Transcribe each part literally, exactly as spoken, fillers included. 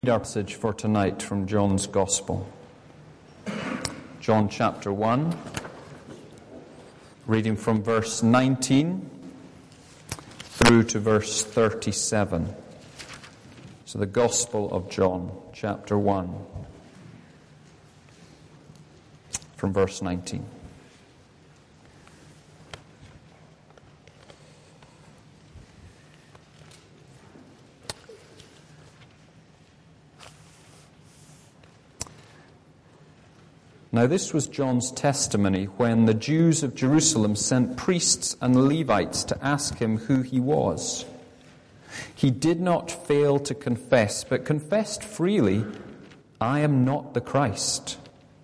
Our passage for tonight from John's Gospel. John chapter one, reading from verse nineteen through to verse thirty-seven. So the Gospel of John chapter one, from verse nineteen. Now this was John's testimony when the Jews of Jerusalem sent priests and Levites to ask him who he was. He did not fail to confess, but confessed freely, "I am not the Christ."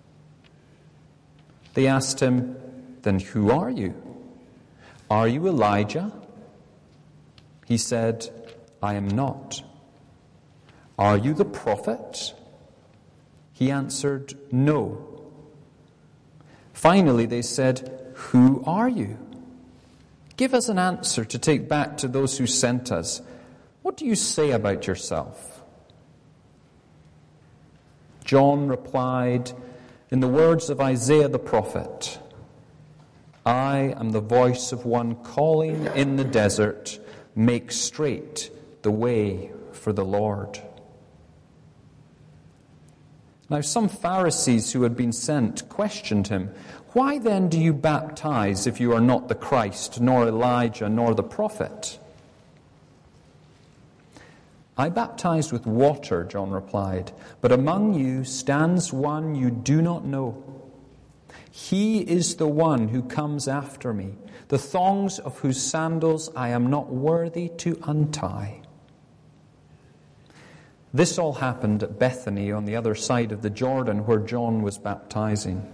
They asked him, "Then who are you? Are you Elijah?" He said, "I am not." "Are you the prophet?" He answered, "No." Finally, they said, "Who are you? Give us an answer to take back to those who sent us. What do you say about yourself?" John replied in the words of Isaiah the prophet, "I am the voice of one calling in the desert, make straight the way for the Lord." Now some Pharisees who had been sent questioned him, "Why then do you baptize if you are not the Christ, nor Elijah, nor the prophet?" "I baptize with water," John replied, "but among you stands one you do not know. He is the one who comes after me, the thongs of whose sandals I am not worthy to untie." This all happened at Bethany on the other side of the Jordan where John was baptizing.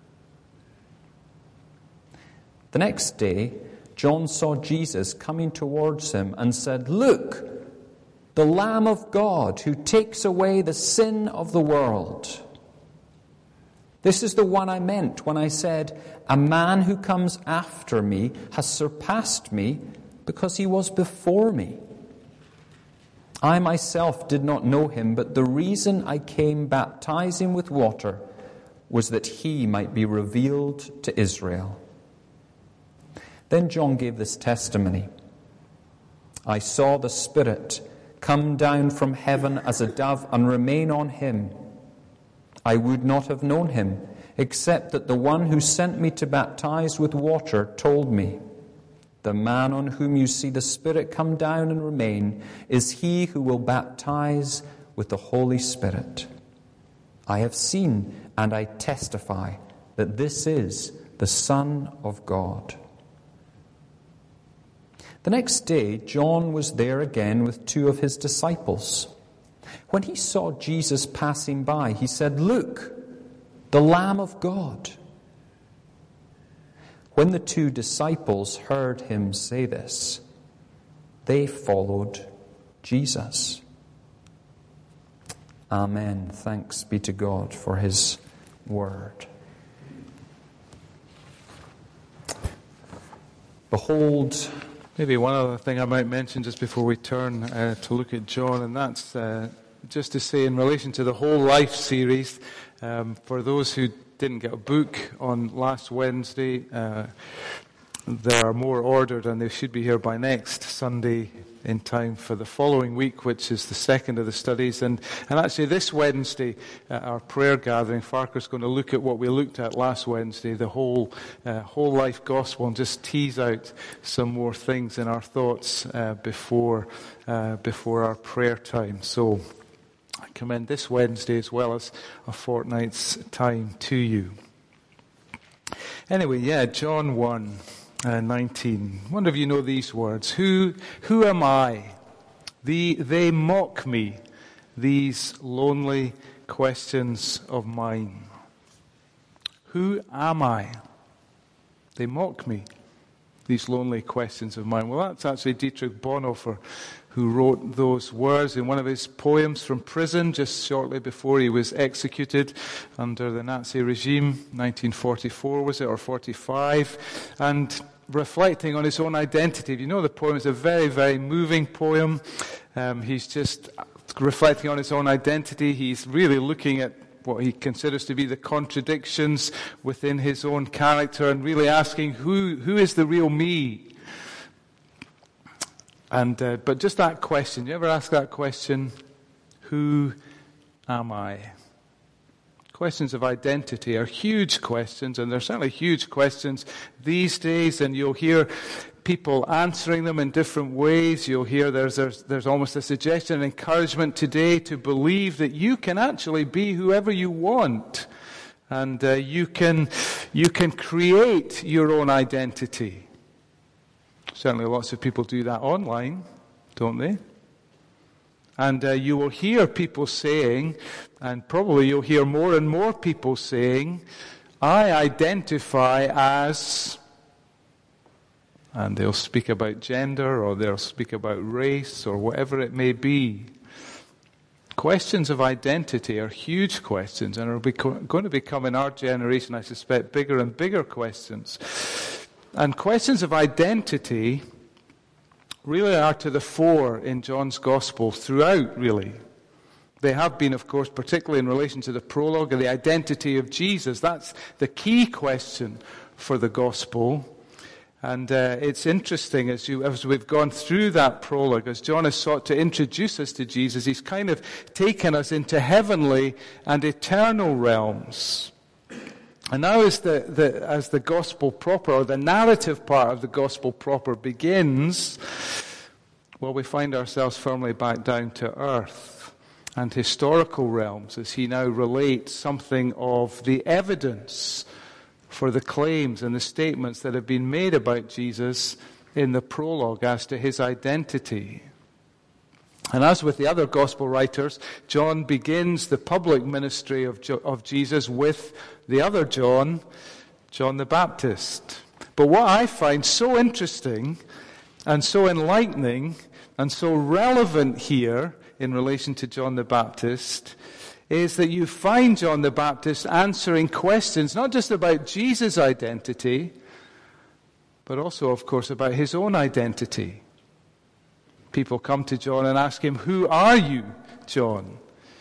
The next day, John saw Jesus coming towards him and said, "Look, the Lamb of God who takes away the sin of the world. This is the one I meant when I said, 'A man who comes after me has surpassed me because he was before me.' I myself did not know him, but the reason I came baptizing with water was that he might be revealed to Israel." Then John gave this testimony, "I saw the Spirit come down from heaven as a dove and remain on him. I would not have known him, except that the one who sent me to baptize with water told me, 'The man on whom you see the Spirit come down and remain is he who will baptize with the Holy Spirit.' I have seen and I testify that this is the Son of God." The next day, John was there again with two of his disciples. When he saw Jesus passing by, he said, "Look, the Lamb of God." When the two disciples heard him say this, they followed Jesus. Amen. Thanks be to God for his word. Behold, maybe one other thing I might mention just before we turn uh, to look at John, and that's uh, just to say in relation to the Whole Life series, um, for those who didn't get a book on last Wednesday, uh, there are more ordered and they should be here by next Sunday in time for the following week, which is the second of the studies. And, and actually this Wednesday, uh, our prayer gathering, Farquhar's going to look at what we looked at last Wednesday, the whole uh, whole life gospel, and just tease out some more things in our thoughts uh, before uh, before our prayer time. So I commend this Wednesday as well as a fortnight's time to you. Anyway, yeah, John one, uh, nineteen. Wonder if you know these words. Who who am I? The, they mock me, these lonely questions of mine. Who am I? They mock me, these lonely questions of mine. Well, that's actually Dietrich Bonhoeffer who wrote those words in one of his poems from prison just shortly before he was executed under the Nazi regime, nineteen forty-four was it, or forty-five, and reflecting on his own identity. You know, the poem is a very, very moving poem. Um, he's just reflecting on his own identity. He's really looking at what he considers to be the contradictions within his own character and really asking, who who is the real me? And uh, but just that question, you ever ask that question, who am I? Questions of identity are huge questions, and they're certainly huge questions these days, and you'll hear people answering them in different ways. You'll hear there's, there's, there's almost a suggestion and encouragement today to believe that you can actually be whoever you want, and uh, you can you can create your own identity. Certainly lots of people do that online, don't they? And uh, you will hear people saying, and probably you'll hear more and more people saying, I identify as, and they'll speak about gender, or they'll speak about race, or whatever it may be. Questions of identity are huge questions, and are beco- going to become in our generation, I suspect, bigger and bigger questions. And questions of identity really are to the fore in John's Gospel throughout, really. They have been, of course, particularly in relation to the prologue and the identity of Jesus. That's the key question for the Gospel. And uh, it's interesting, as, you, as we've gone through that prologue, as John has sought to introduce us to Jesus, he's kind of taken us into heavenly and eternal realms. And now as the, the, as the Gospel proper, or the narrative part of the Gospel proper begins, well, we find ourselves firmly back down to earth and historical realms as he now relates something of the evidence for the claims and the statements that have been made about Jesus in the prologue as to his identity. And as with the other gospel writers, John begins the public ministry of, jo- of Jesus with the other John, John the Baptist. But what I find so interesting and so enlightening and so relevant here in relation to John the Baptist is that you find John the Baptist answering questions not just about Jesus' identity, but also, of course, about his own identity. People come to John and ask him, who are you, John?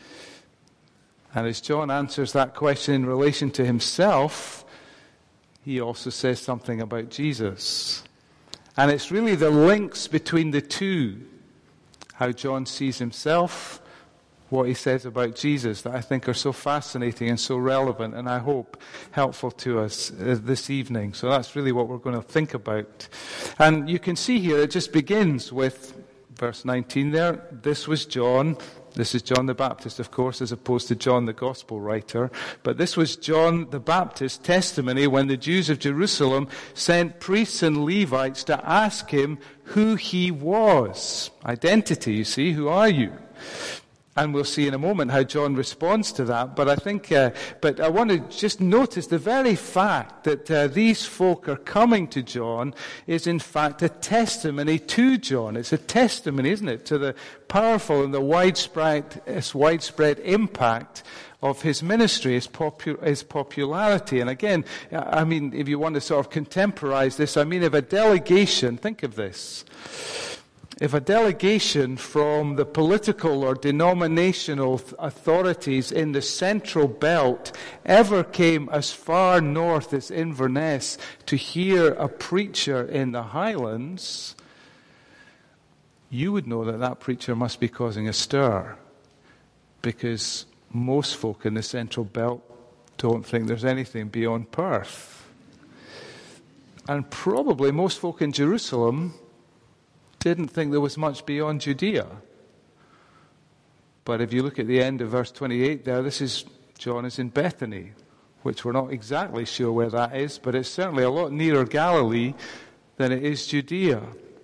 And as John answers that question in relation to himself, he also says something about Jesus. And it's really the links between the two, how John sees himself, what he says about Jesus, that I think are so fascinating and so relevant, and I hope helpful to us uh, this evening. So that's really what we're going to think about. And you can see here it just begins with verse nineteen there. This was John. This is John the Baptist, of course, as opposed to John the Gospel writer. But this was John the Baptist's testimony when the Jews of Jerusalem sent priests and Levites to ask him who he was. Identity, you see. Who are you? And we'll see in a moment how John responds to that. But I think, uh, but I want to just notice the very fact that uh, these folk are coming to John is in fact a testimony to John. It's a testimony, isn't it, to the powerful and the widespread, his widespread impact of his ministry, his, popu- his popularity. And again, I mean, if you want to sort of contemporize this, I mean, if a delegation, think of this. If a delegation from the political or denominational authorities in the Central Belt ever came as far north as Inverness to hear a preacher in the Highlands, you would know that that preacher must be causing a stir, because most folk in the Central Belt don't think there's anything beyond Perth. And probably most folk in Jerusalem didn't think there was much beyond Judea. But if you look at the end of verse twenty-eight there, this is, John is in Bethany, which we're not exactly sure where that is, but it's certainly a lot nearer Galilee than it is Judea.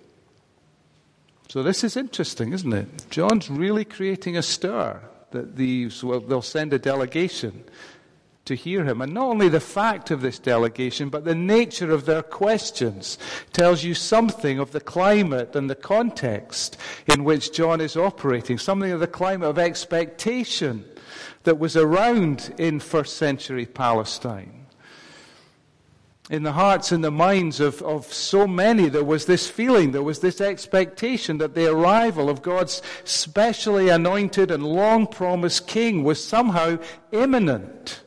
So this is interesting, isn't it? John's really creating a stir that these, well, they'll send a delegation to hear him. And not only the fact of this delegation, but the nature of their questions tells you something of the climate and the context in which John is operating, something of the climate of expectation that was around in first century Palestine. In the hearts and the minds of, of so many, there was this feeling, there was this expectation that the arrival of God's specially anointed and long-promised king was somehow imminent.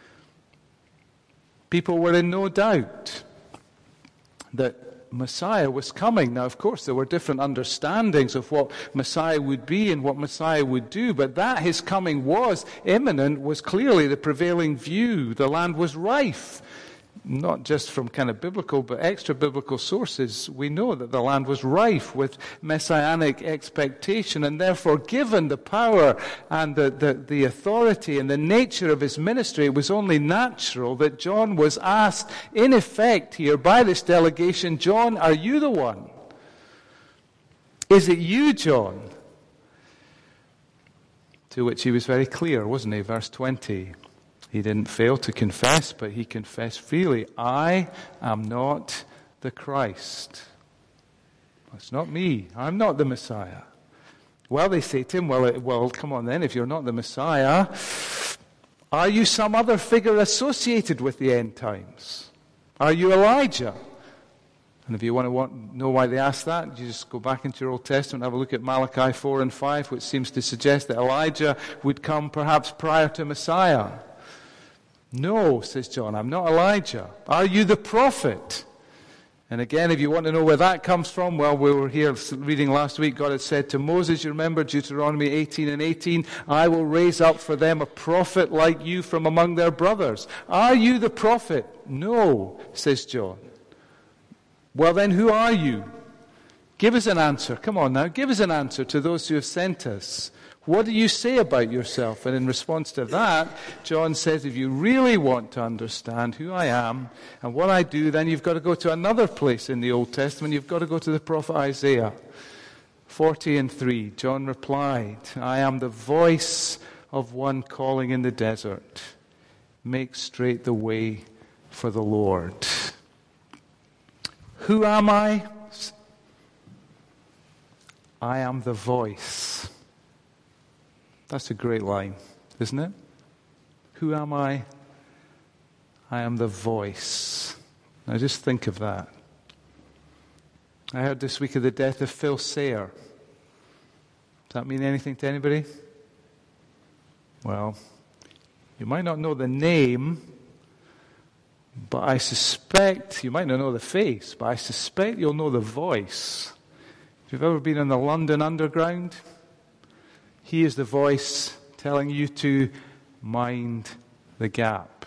People were in no doubt that Messiah was coming. Now, of course, there were different understandings of what Messiah would be and what Messiah would do, but that his coming was imminent was clearly the prevailing view. The land was rife. Not just from kind of biblical, but extra-biblical sources, we know that the land was rife with messianic expectation, and therefore, given the power and the, the, the authority and the nature of his ministry, it was only natural that John was asked, in effect here, by this delegation, John, are you the one? Is it you, John? To which he was very clear, wasn't he? Verse twenty. He didn't fail to confess, but he confessed freely, I am not the Christ. It's not me. I'm not the Messiah. Well, they say to him, well, well, come on then, if you're not the Messiah, are you some other figure associated with the end times? Are you Elijah? And if you want to want, know why they ask that, you just go back into your Old Testament and have a look at Malachi four and five, which seems to suggest that Elijah would come perhaps prior to Messiah. No, says John, I'm not Elijah. Are you the prophet? And again, if you want to know where that comes from, well, we were here reading last week, God had said to Moses, you remember Deuteronomy eighteen and eighteen, I will raise up for them a prophet like you from among their brothers. Are you the prophet? No, says John. Well then, who are you? Give us an answer. Come on now, give us an answer to those who have sent us. What do you say about yourself? And in response to that, John says, if you really want to understand who I am and what I do, then you've got to go to another place in the Old Testament. You've got to go to the prophet Isaiah. forty and three, John replied, I am the voice of one calling in the desert. Make straight the way for the Lord. Who am I? I am the voice. That's a great line, isn't it? Who am I? I am the voice. Now just think of that. I heard this week of the death of Phil Sayre. Does that mean anything to anybody? Well, you might not know the name, but I suspect, you might not know the face, but I suspect you'll know the voice. If you've ever been on the London Underground, he is the voice telling you to mind the gap.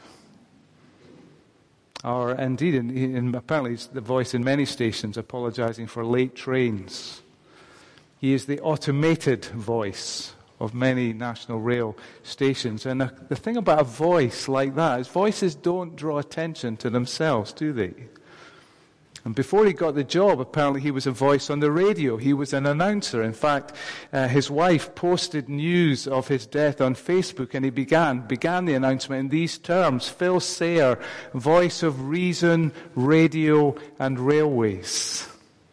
Or indeed, in, in, apparently it's the voice in many stations apologizing for late trains. He is the automated voice of many national rail stations. And the, the thing about a voice like that is voices don't draw attention to themselves, do they? And before he got the job, apparently he was a voice on the radio. He was an announcer. In fact, uh, his wife posted news of his death on Facebook, and he began began the announcement in these terms: Phil Sayre, voice of reason, radio, and railways.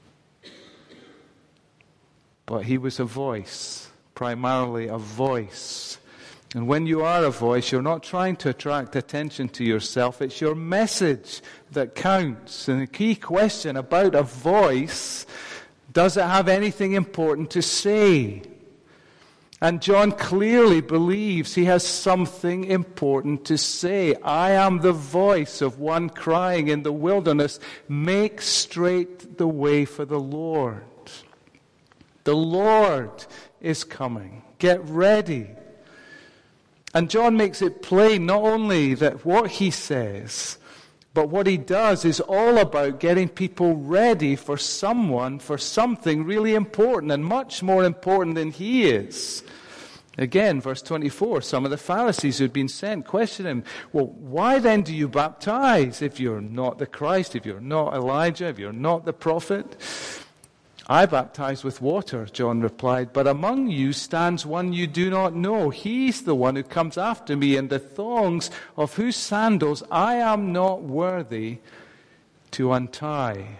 But he was a voice, primarily a voice. And when you are a voice, you're not trying to attract attention to yourself. It's your message that counts. And the key question about a voice, does it have anything important to say? And John clearly believes he has something important to say. I am the voice of one crying in the wilderness, make straight the way for the Lord. The Lord is coming. Get ready. And John makes it plain not only that what he says, but what he does is all about getting people ready for someone, for something really important and much more important than he is. Again, verse twenty-four, some of the Pharisees who had been sent question him, well, why then do you baptize if you're not the Christ, if you're not Elijah, if you're not the prophet? I baptize with water, John replied, but among you stands one you do not know. He's the one who comes after me, and the thongs of whose sandals I am not worthy to untie.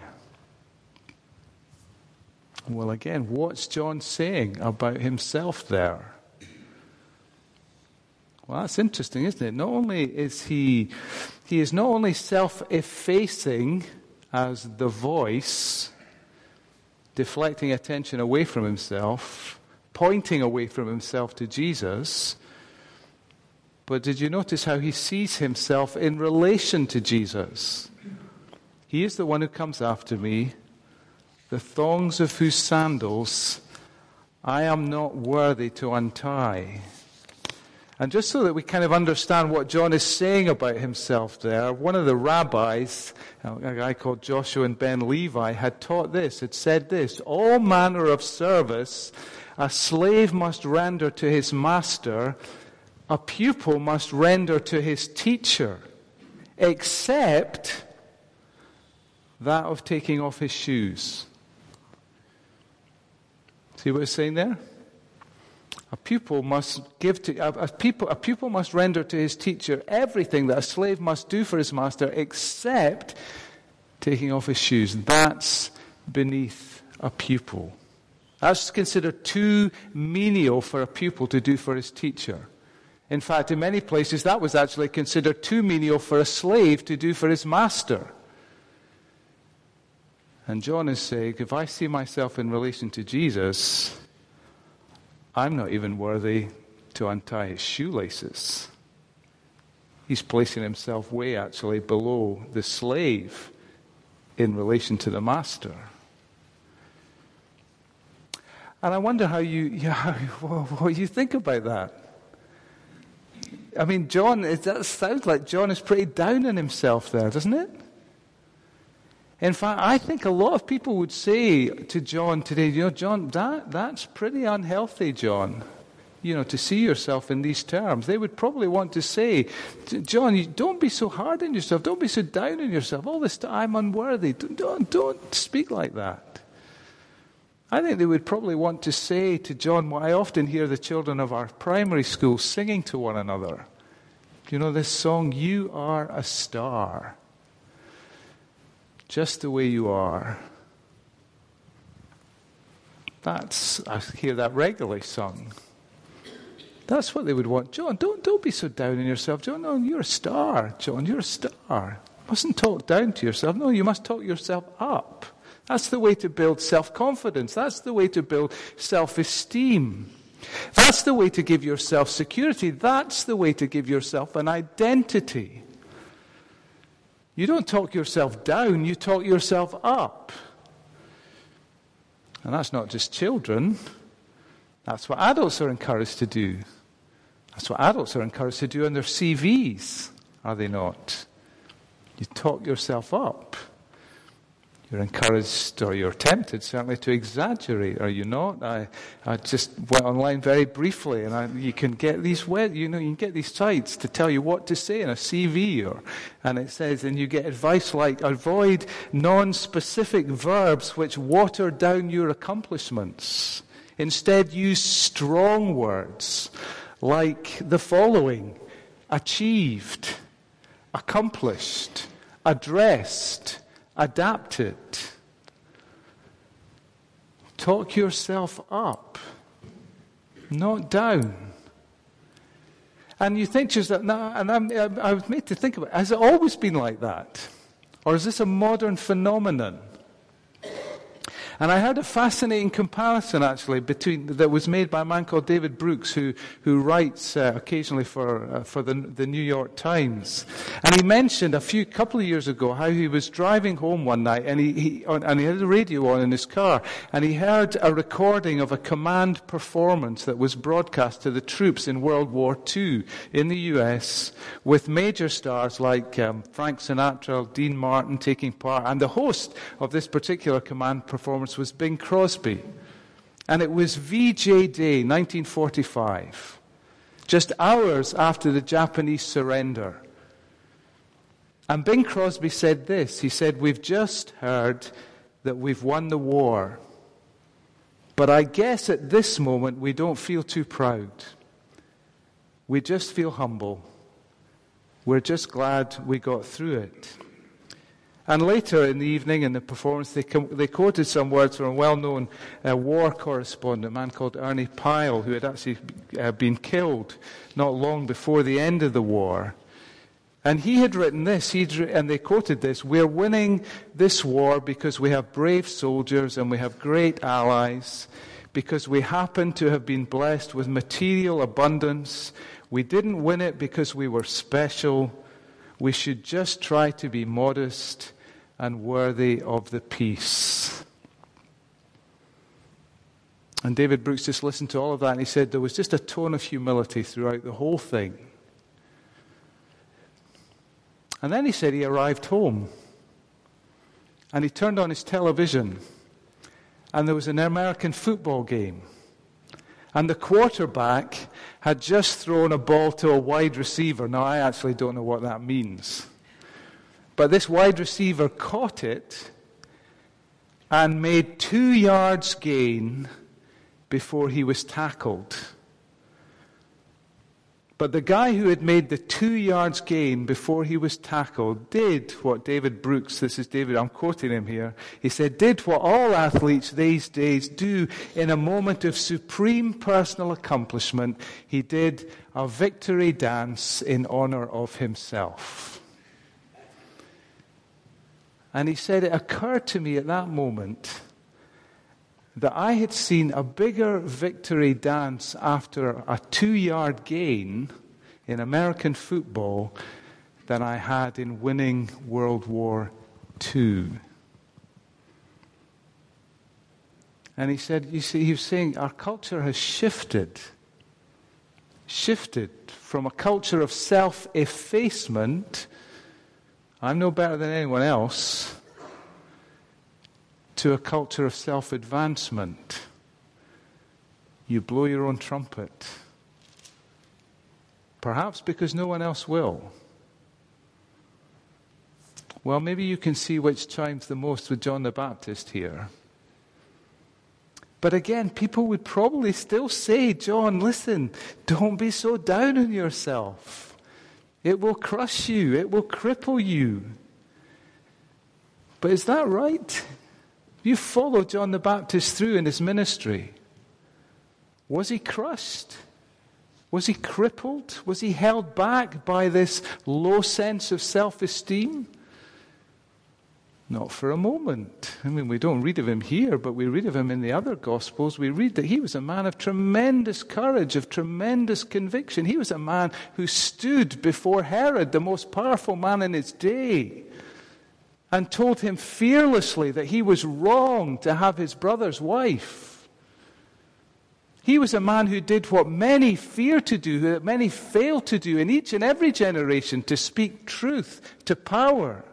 Well, again, what's John saying about himself there? Well, that's interesting, isn't it? Not only is he, he is not only self-effacing as the voice, deflecting attention away from himself, pointing away from himself to Jesus, but did you notice how he sees himself in relation to Jesus? He is the one who comes after me, the thongs of whose sandals I am not worthy to untie. And just so that we kind of understand what John is saying about himself there, one of the rabbis, a guy called Joshua and Ben Levi, had taught this, had said this: all manner of service a slave must render to his master, a pupil must render to his teacher, except that of taking off his shoes. See what it's saying there? A pupil must give to a, a pupil. A pupil must render to his teacher everything that a slave must do for his master, except taking off his shoes. That's beneath a pupil. That's considered too menial for a pupil to do for his teacher. In fact, in many places, that was actually considered too menial for a slave to do for his master. And John is saying, if I see myself in relation to Jesus, I'm not even worthy to untie his shoelaces. He's placing himself way actually below the slave in relation to the master. And I wonder how you, yeah, what you think about that. I mean, John, it that sounds like John is pretty down on himself there, doesn't it? In fact, I think a lot of people would say to John today, you know, John, that that's pretty unhealthy, John. You know, to see yourself in these terms. They would probably want to say, John, you don't be so hard on yourself. Don't be so down on yourself. All this time, I'm unworthy. Don't, don't, don't speak like that. I think they would probably want to say to John what I often hear the children of our primary school singing to one another. You know this song, "You Are a Star. Just the way you are." That's, I hear that regularly sung. That's what they would want. John, don't don't be so down on yourself. John, no, you're a star. John, you're a star. You mustn't talk down to yourself. No, you must talk yourself up. That's the way to build self-confidence. That's the way to build self-esteem. That's the way to give yourself security. That's the way to give yourself an identity. You don't talk yourself down, you talk yourself up. And that's not just children. That's what adults are encouraged to do. That's what adults are encouraged to do on their C Vs, are they not? You talk yourself up. You're encouraged, or you're tempted, certainly, to exaggerate, are you not? I, I just went online very briefly, and I, you can get these web, you know, you can get these sites to tell you what to say in a C V, or, and it says, and you get advice like, avoid non-specific verbs which water down your accomplishments. Instead, use strong words like the following: achieved, accomplished, addressed, adapted. Talk yourself up, not down. And you think to yourself, no, and I'm, I was made to think about it, has it always been like that? Or is this a modern phenomenon? And I had a fascinating comparison, actually, between that was made by a man called David Brooks, who who writes uh, occasionally for uh, for the the New York Times. And he mentioned a few couple of years ago how he was driving home one night, and he, he on, and he had the radio on in his car, and he heard a recording of a command performance that was broadcast to the troops in World War Two in the U S, with major stars like um, Frank Sinatra, Dean Martin taking part, and the host of this particular command performance was Bing Crosby. And it was V J Day, nineteen forty-five, just hours after the Japanese surrender. And Bing Crosby said this. He said, "We've just heard that we've won the war. But I guess at this moment we don't feel too proud. We just feel humble. We're just glad we got through it." And later in the evening in the performance, they, com- they quoted some words from a well-known uh, war correspondent, a man called Ernie Pyle, who had actually uh, been killed not long before the end of the war. And he had written this, he'd re- and they quoted this: "We're winning this war because we have brave soldiers and we have great allies, because we happen to have been blessed with material abundance. We didn't win it because we were special. We should just try to be modest and worthy of the peace." And David Brooks just listened to all of that, and he said there was just a tone of humility throughout the whole thing. And then he said he arrived home, and he turned on his television, and there was an American football game. And the quarterback had just thrown a ball to a wide receiver. Now, I actually don't know what that means. But this wide receiver caught it and made two yards gain before he was tackled. But the guy who had made the two yards gain before he was tackled did what David Brooks, this is David, I'm quoting him here, he said, did what all athletes these days do in a moment of supreme personal accomplishment. He did a victory dance in honor of himself. And he said, it occurred to me at that moment that I had seen a bigger victory dance after a two-yard gain in American football than I had in winning World War Two. And he said, you see, he was saying our culture has shifted, shifted from a culture of self-effacement, I'm no better than anyone else, to a culture of self-advancement. You blow your own trumpet. Perhaps because no one else will. Well, maybe you can see which chimes the most with John the Baptist here. But again, people would probably still say, John, listen, don't be so down on yourself. It will crush you. It will cripple you. But is that right? You follow John the Baptist through in his ministry. Was he crushed? Was he crippled? Was he held back by this low sense of self-esteem? Not for a moment. I mean, we don't read of him here, but we read of him in the other Gospels. We read that he was a man of tremendous courage, of tremendous conviction. He was a man who stood before Herod, the most powerful man in his day, and told him fearlessly that he was wrong to have his brother's wife. He was a man who did what many fear to do, that many fail to do in each and every generation, to speak truth to power.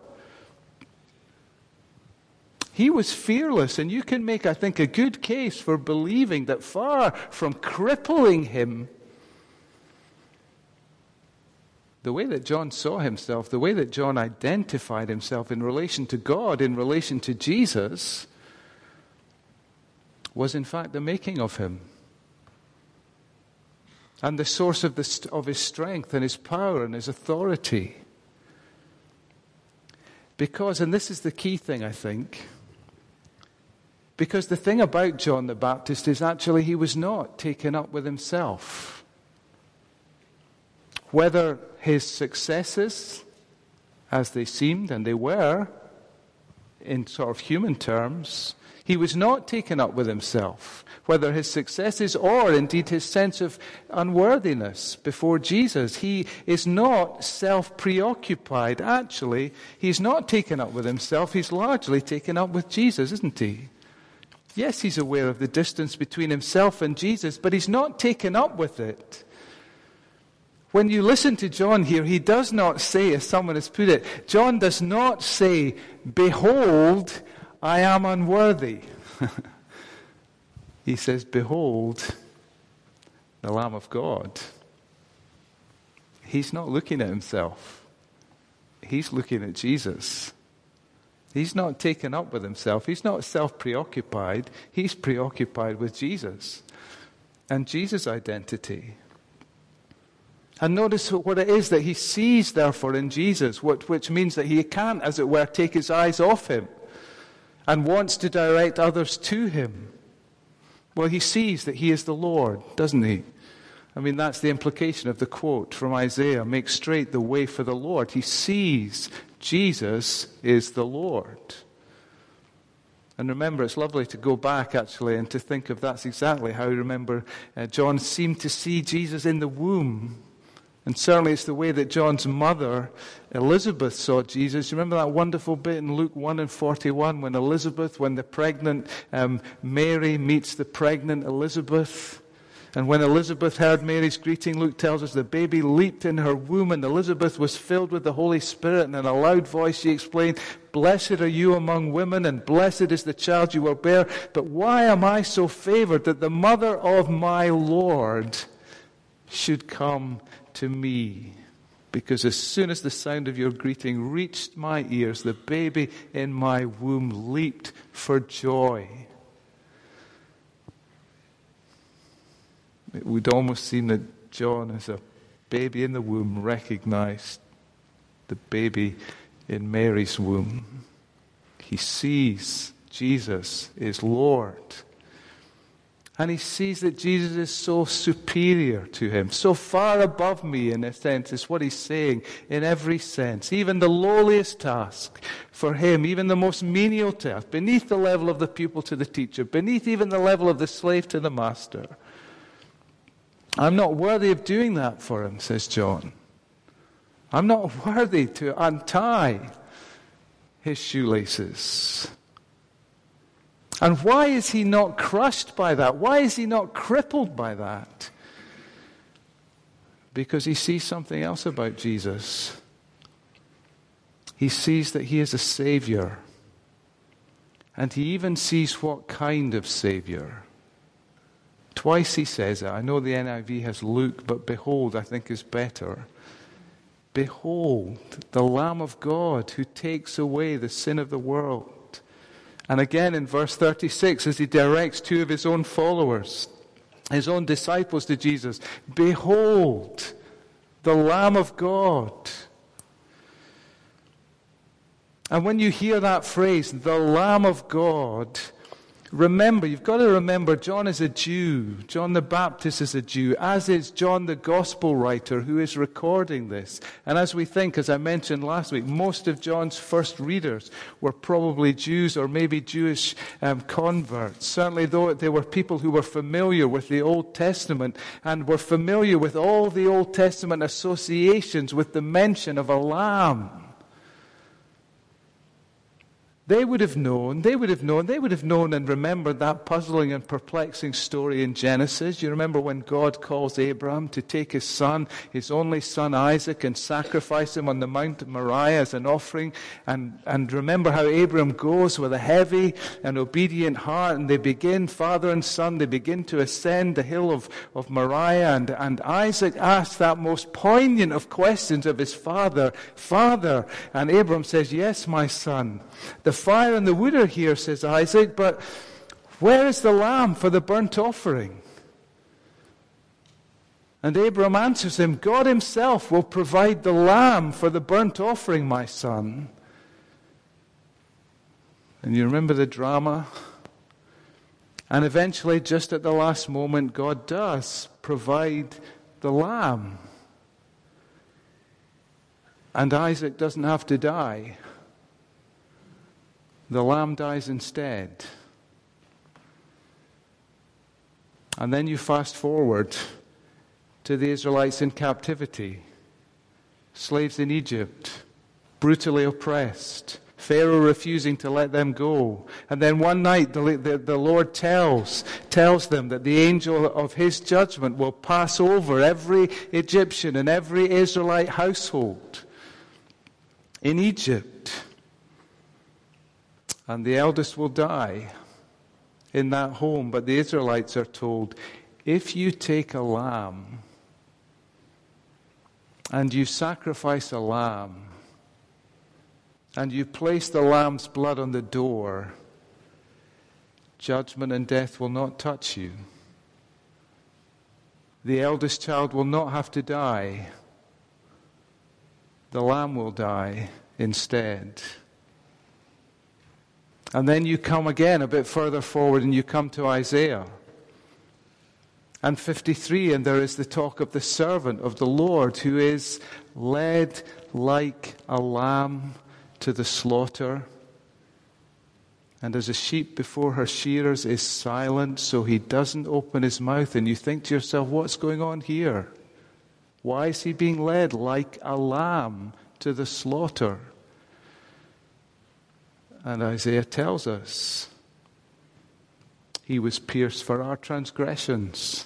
He was fearless, and you can make, I think, a good case for believing that far from crippling him, the way that John saw himself, the way that John identified himself in relation to God, in relation to Jesus, was in fact the making of him. And the source of, the, of his strength and his power and his authority. Because, and this is the key thing, I think, because the thing about John the Baptist is actually he was not taken up with himself. Whether his successes, as they seemed, and they were, in sort of human terms, he was not taken up with himself. Whether his successes or indeed his sense of unworthiness before Jesus, he is not self-preoccupied. Actually, he's not taken up with himself. He's largely taken up with Jesus, isn't he? Yes, he's aware of the distance between himself and Jesus, but he's not taken up with it. When you listen to John here, he does not say, as someone has put it, John does not say, behold, I am unworthy. He says, behold, the Lamb of God. He's not looking at himself. He's looking at Jesus. He's not taken up with himself. He's not self-preoccupied. He's preoccupied with Jesus and Jesus' identity. And notice what it is that he sees, therefore, in Jesus, what, which means that he can't, as it were, take his eyes off him and wants to direct others to him. Well, he sees that he is the Lord, doesn't he? I mean, that's the implication of the quote from Isaiah, "Make straight the way for the Lord." He sees Jesus is the Lord. And remember, it's lovely to go back, actually, and to think of that's exactly how, remember, uh, John seemed to see Jesus in the womb. And certainly it's the way that John's mother, Elizabeth, saw Jesus. You remember that wonderful bit in Luke one and forty-one when Elizabeth, when the pregnant um, Mary meets the pregnant Elizabeth. And when Elizabeth heard Mary's greeting, Luke tells us the baby leaped in her womb and Elizabeth was filled with the Holy Spirit. And in a loud voice she explained, "Blessed are you among women and blessed is the child you will bear. But why am I so favored that the mother of my Lord should come to me? Because as soon as the sound of your greeting reached my ears, the baby in my womb leaped for joy." It would almost seem that John, as a baby in the womb, recognized the baby in Mary's womb. He sees Jesus is Lord. And he sees that Jesus is so superior to him, so far above me, in a sense, is what he's saying in every sense. Even the lowliest task for him, even the most menial task, beneath the level of the pupil to the teacher, beneath even the level of the slave to the master. I'm not worthy of doing that for him, says John. I'm not worthy to untie his shoelaces. And why is he not crushed by that? Why is he not crippled by that? Because he sees something else about Jesus. He sees that he is a Savior. And he even sees what kind of Savior. Twice he says it. I know the N I V has Luke, but behold, I think is better. Behold, the Lamb of God who takes away the sin of the world. And again in verse thirty-six, as he directs two of his own followers, his own disciples to Jesus, behold, the Lamb of God. And when you hear that phrase, the Lamb of God, remember, you've got to remember, John is a Jew. John the Baptist is a Jew, as is John the Gospel writer who is recording this. And as we think, as I mentioned last week, most of John's first readers were probably Jews or maybe Jewish um, converts. Certainly, though, they were people who were familiar with the Old Testament and were familiar with all the Old Testament associations with the mention of a lamb. They would have known, they would have known, they would have known and remembered that puzzling and perplexing story in Genesis. You remember when God calls Abraham to take his son, his only son Isaac, and sacrifice him on the Mount Moriah as an offering. And, and remember how Abraham goes with a heavy and obedient heart, and they begin, father and son, they begin to ascend the hill of, of Moriah. And, and Isaac asks that most poignant of questions of his father, Father. And Abraham says, yes, my son. The fire and the wood are here, says Isaac, but where is the lamb for the burnt offering? And Abraham answers him, God himself will provide the lamb for the burnt offering, my son. And you remember the drama? And eventually, just at the last moment, God does provide the lamb. And Isaac doesn't have to die. The lamb dies instead. And then you fast forward to the Israelites in captivity, slaves in Egypt, brutally oppressed, Pharaoh refusing to let them go. And then one night the, the, the Lord tells, tells them that the angel of his judgment will pass over every Egyptian and every Israelite household in Egypt. And the eldest will die in that home. But the Israelites are told, if you take a lamb and you sacrifice a lamb and you place the lamb's blood on the door, judgment and death will not touch you. The eldest child will not have to die. The lamb will die instead. And then you come again a bit further forward and you come to Isaiah. And fifty-three, and there is the talk of the servant of the Lord who is led like a lamb to the slaughter. And as a sheep before her shearers is silent, so he doesn't open his mouth. And you think to yourself, what's going on here? Why is he being led like a lamb to the slaughter? And Isaiah tells us, he was pierced for our transgressions.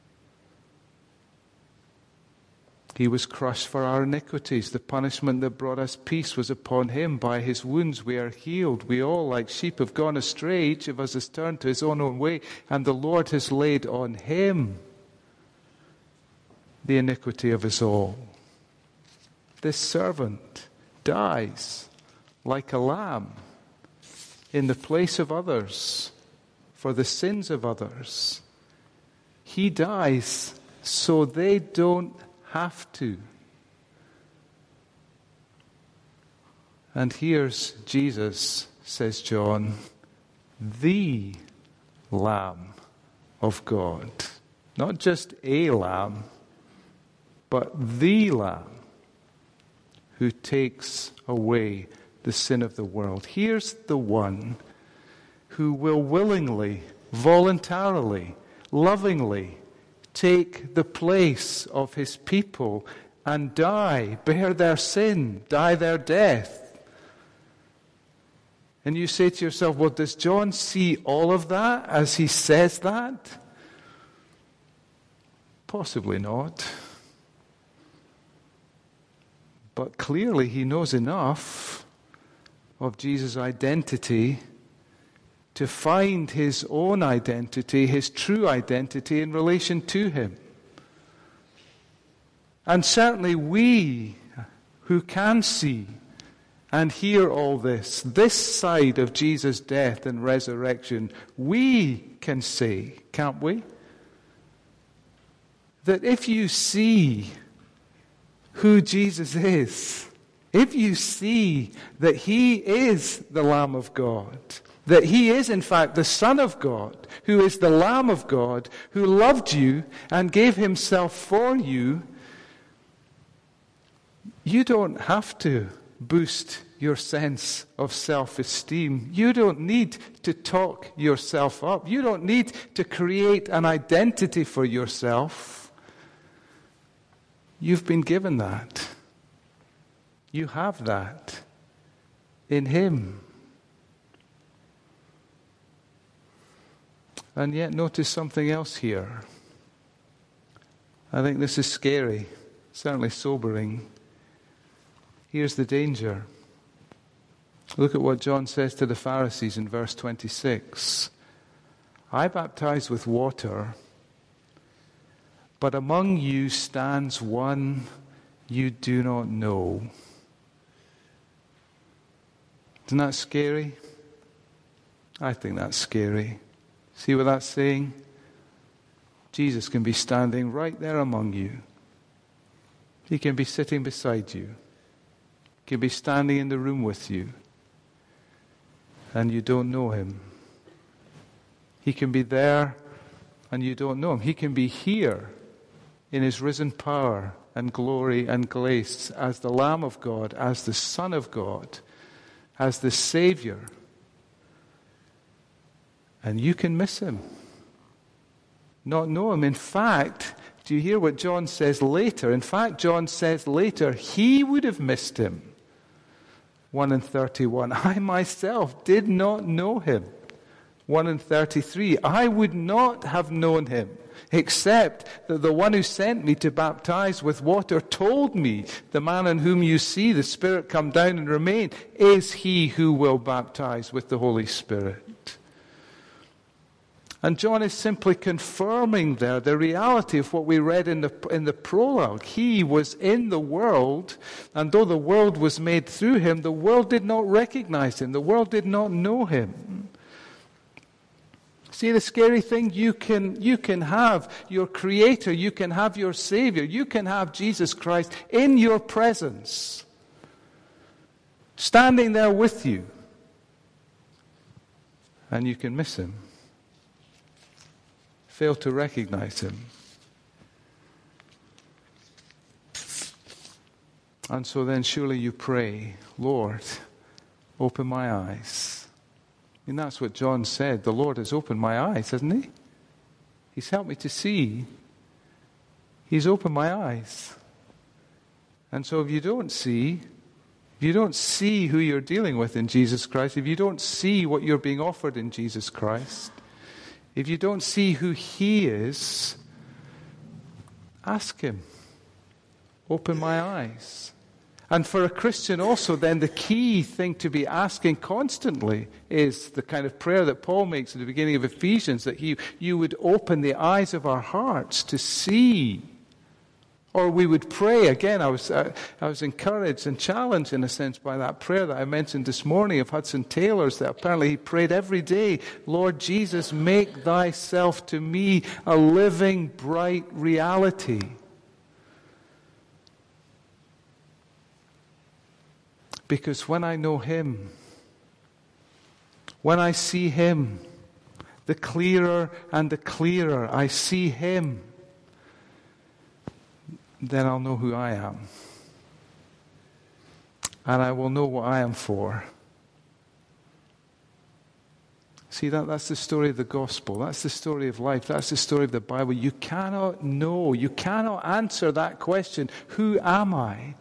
He was crushed for our iniquities. The punishment that brought us peace was upon him. By his wounds we are healed. We all, like sheep, have gone astray. Each of us has turned to his own, own way. And the Lord has laid on him the iniquity of us all. This servant dies like a lamb in the place of others for the sins of others. He dies so they don't have to. And here's Jesus, says John, the Lamb of God. Not just a lamb, but the Lamb who takes away the sin of the world. Here's the one who will willingly, voluntarily, lovingly take the place of his people and die, bear their sin, die their death. And you say to yourself, well, does John see all of that as he says that? Possibly not. But clearly he knows enough of Jesus' identity to find his own identity, his true identity in relation to him. And certainly we who can see and hear all this, this side of Jesus' death and resurrection, we can say, can't we? That if you see who Jesus is, if you see that he is the Lamb of God, that he is in fact the Son of God, who is the Lamb of God, who loved you and gave himself for you, you don't have to boost your sense of self-esteem. You don't need to talk yourself up. You don't need to create an identity for yourself. You've been given that. You have that in him. And yet notice something else here. I think this is scary, certainly sobering. Here's the danger. Look at what John says to the Pharisees in verse twenty-six. I baptize with water, but among you stands one you do not know. Isn't that scary? I think that's scary. See what that's saying? Jesus can be standing right there among you. He can be sitting beside you. He can be standing in the room with you. And you don't know him. He can be there and you don't know him. He can be here in his risen power and glory and grace as the Lamb of God, as the Son of God, as the Savior. And you can miss him. Not know him. In fact, do you hear what John says later? In fact, John says later, he would have missed him. one and thirty-one, I myself did not know him. one and thirty-three, I would not have known him, except that the one who sent me to baptize with water told me, the man on whom you see the Spirit come down and remain is he who will baptize with the Holy Spirit. And John is simply confirming there the reality of what we read in the in the prologue. He was in the world, and though the world was made through him, the world did not recognize him. The world did not know him. See the scary thing? You can, you can have your Creator, you can have your Savior, you can have Jesus Christ in your presence, standing there with you, and you can miss Him, fail to recognize Him. And so then surely you pray, Lord, open my eyes. I mean, that's what John said. The Lord has opened my eyes, hasn't He? He's helped me to see. He's opened my eyes. And so if you don't see, if you don't see who you're dealing with in Jesus Christ, if you don't see what you're being offered in Jesus Christ, if you don't see who He is, ask Him, open my eyes. And for a Christian also, then the key thing to be asking constantly is the kind of prayer that Paul makes at the beginning of Ephesians, that he, you would open the eyes of our hearts to see. Or we would pray, again, I was, uh, I was encouraged and challenged in a sense by that prayer that I mentioned this morning of Hudson Taylor's, that apparently he prayed every day, Lord Jesus, make Thyself to me a living, bright reality. Because when I know Him, when I see Him, the clearer and the clearer I see Him, then I'll know who I am. And I will know what I am for. See, that, that's the story of the gospel. That's the story of life. That's the story of the Bible. You cannot know, you cannot answer that question, who am I?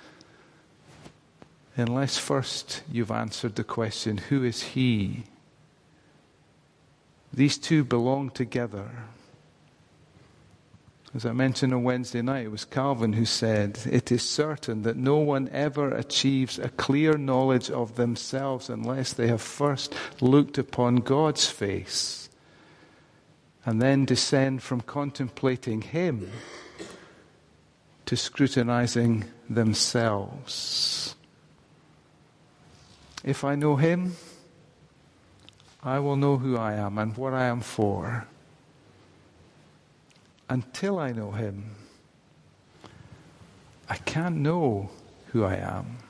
Unless first you've answered the question, who is He? These two belong together. As I mentioned on Wednesday night, it was Calvin who said, it is certain that no one ever achieves a clear knowledge of themselves unless they have first looked upon God's face and then descend from contemplating Him to scrutinizing themselves. If I know Him, I will know who I am and what I am for. Until I know Him, I can't know who I am.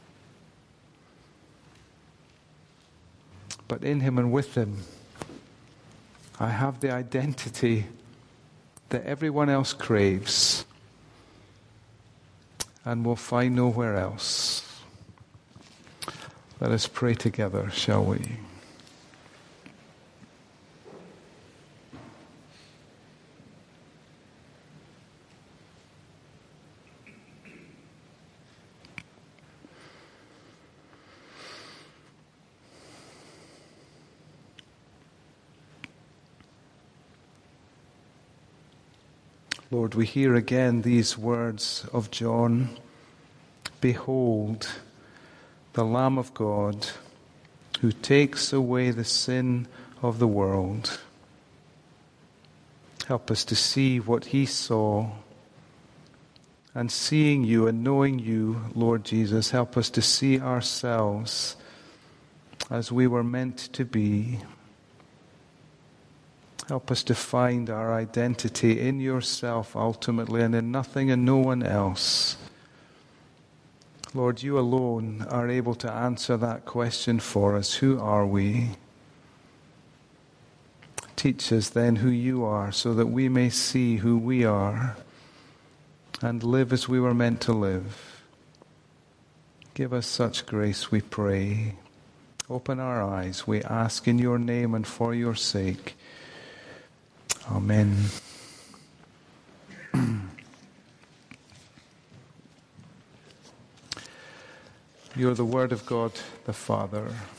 But in Him and with Him, I have the identity that everyone else craves and will find nowhere else. Let us pray together, shall we? Lord, we hear again these words of John. Behold, the Lamb of God, who takes away the sin of the world. Help us to see what He saw. And seeing You and knowing You, Lord Jesus, help us to see ourselves as we were meant to be. Help us to find our identity in Yourself ultimately and in nothing and no one else. Lord, You alone are able to answer that question for us. Who are we? Teach us then who You are so that we may see who we are and live as we were meant to live. Give us such grace, we pray. Open our eyes, we ask in Your name and for Your sake. Amen. You're the Word of God the Father.